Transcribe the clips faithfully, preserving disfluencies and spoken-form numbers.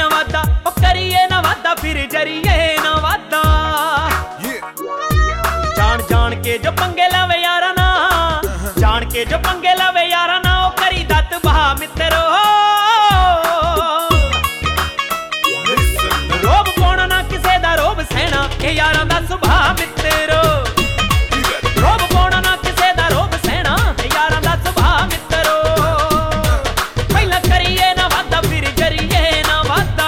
ना वादा ओ करिए ना वादा फिर जरिए ना वादा जान जान के जो पंगे लावे यारा ना जान के जो पंगे लावे यारा ना ओ करी दत बहा मित्रो रोब पाउणा ना किसे दा रोब सहना ए यारां दा सुभाऽ मित्रो रोब पाउणा ना किसे दा रोब सहना ए यारां दा सुभाऽ मित्रो पहिलां करिए ना वादा फिर जरिए ना वादा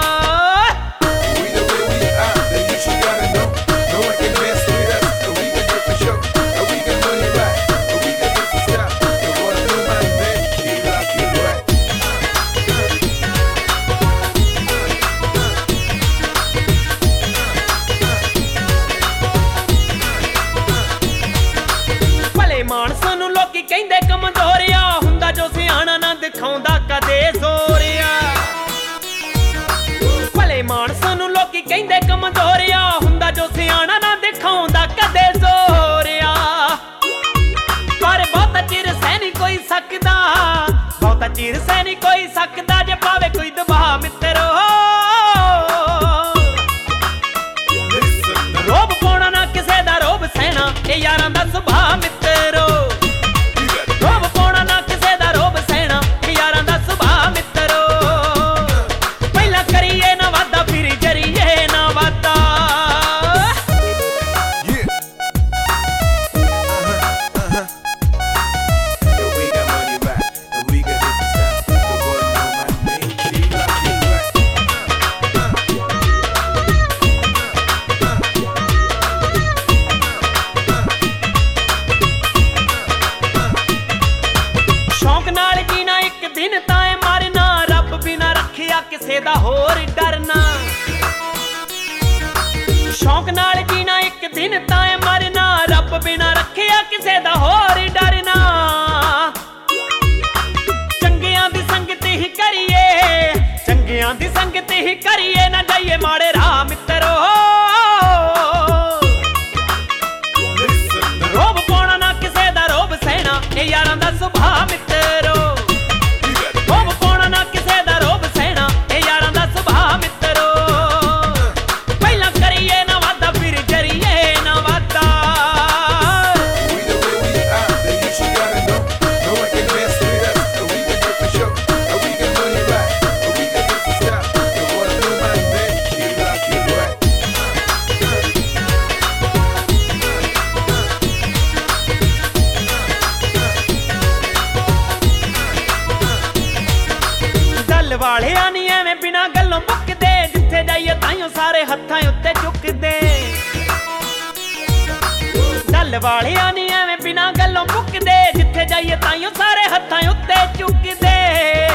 मानसां नूं लोकी कहिंदे कमजोरिया हुंदा जो सियाणा ना दिखाउंदा कदे जोरिया भले मानसां नूं लोकी कहिंदे कमजोरिया हुंदा जो सियाणा ना दिखाउंदा कदे जोरिया पर बहुता चिर सह नहीं कोई सकदा बहुता चिर सह नहीं कोई सकदा जे पावे कोई दबाऽ मित्रो रोब पाउणा ना किसे दा रोब सहना ए यारां दा सुभाऽ मित्रो रोब पाउणा ना किसे दा रोब सहना ए यारां दा सुभाऽ मित्रो पहिलां करिए ना वादा फिर जरिए ना वादा शौक नाल जीना एक दिन ताए मारना रब बिना रखिया किसे दा होर डरना शौक नाल जीना एक दिन ताए मारना रब बिना रखिया किसे दा होर डरना चंगियां दी संगत ही करिए चंगियां दी संगत ही करिए ना जाइए माड़े राह मित्रो रोब पाउणा ना किसे दा रोब सहना ए यारां दा सुभाऽ मित्रो रोब पाउणा ना किसे दा रोब सहना ए यारां दा सुभाऽ मित्रो पहिलां करिए ना वादा फिर जरिए ना वादा गल वालियां नी एवें बिना गल्लों मुकदे जिथे जाइए ताइयों सारे हत्थां उत्ते चुकदे गल वालियां नी एवें बिना गल्लों मुकदे जिथे जाइए ताइयों सारे हत्थां उत्ते चुकदे